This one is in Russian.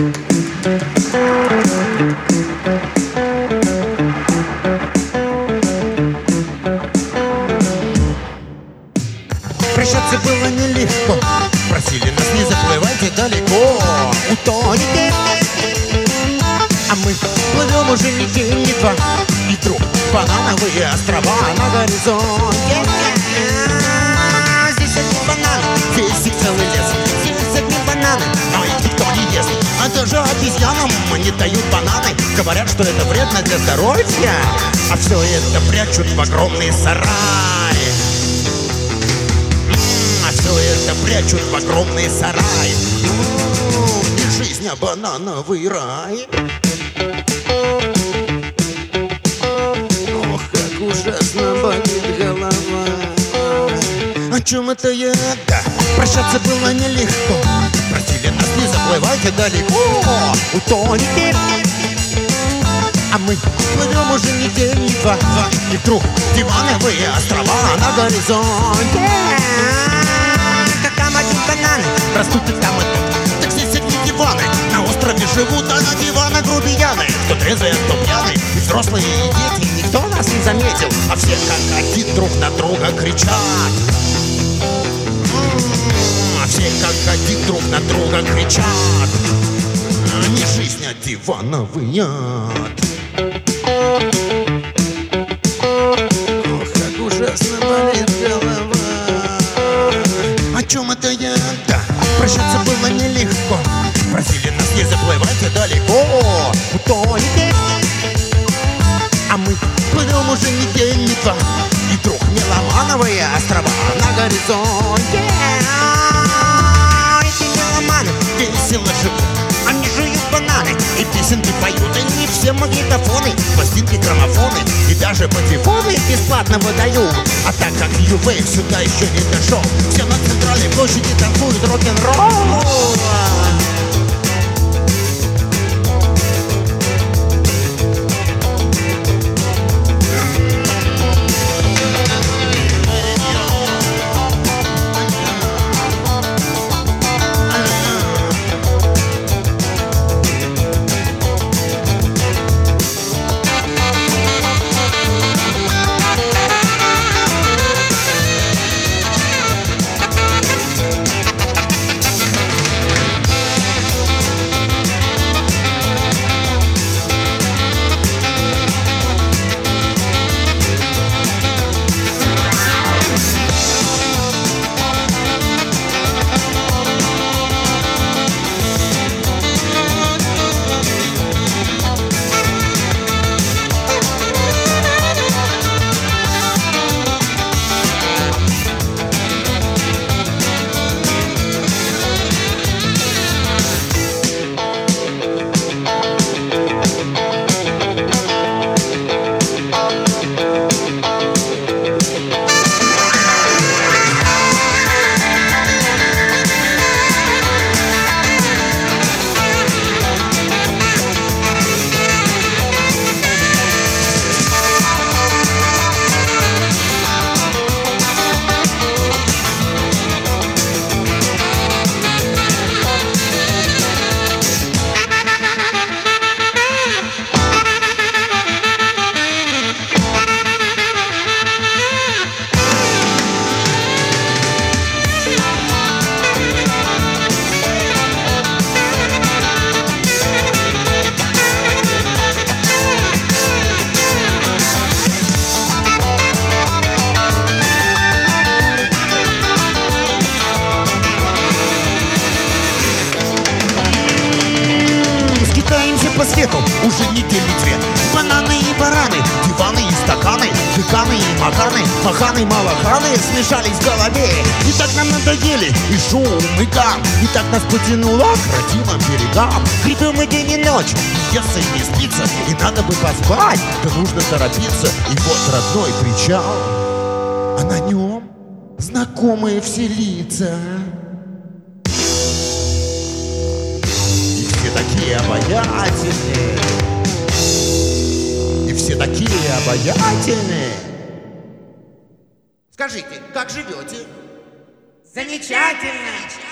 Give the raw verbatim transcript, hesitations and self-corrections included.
Прощаться было нелегко, просили нас не заплывайте далеко, утоните. А мы плывем уже не день, не два, и вдруг банановые острова на горизонте. Здесь одни бананы, здесь их целый лес. Здесь одни бананы, но их никто не ест. А даже обезьянам не дают бананы. Говорят, что это вредно для здоровья, а все это прячут в огромные сараи. Все это прячут в огромные сараи. Не жизнь, а банановый рай. Ох, как ужасно болит голова. О чем это я? Да, прощаться было нелегко. Просили нас не заплывайте далеко, утоните. А мы плывем уже не день, не два, и вдруг дивановые острова на горизонте. Бананы растут и там, и тут. Так здесь одни диваны. На острове живут, а на диванах грубияны. Кто трезвый, а кто пьяный. И взрослые, и дети. Никто нас не заметил, а все как один друг на друга кричат. А все как один друг на друга кричат. Не жизнь, а дивановый ад. Ох, как ужасно болит голова. О чем это я? Да, прощаться было нелегко. Просили нас не заплывайте далеко, утоните. А мы плывем уже не день, не два, и вдруг меломановые острова на горизонте. Эти меломаны весело живут, они жуют бананы и песенки поют. И не все магнитофоны, пластинки, граммофоны и даже патефоны бесплатно выдают. А так как Ю-Вейв сюда еще не дошел, все на центральной площади танцуют рок-н-ролл. По свету уже недели две. Бананы и бараны, диваны и стаканы, деканы и маканы, маханы, малаханы смешались в голове. И так нам надоели и шум, и гам. И так нас потянуло к родимым берегам. Хрипим мы день и ночь, и естся и не спится. И надо бы поспать, да нужно торопиться. И вот родной причал, а на нем знакомые все лица. Такие обаятельные, и все такие обаятельные. Скажите, как живете? Замечательно!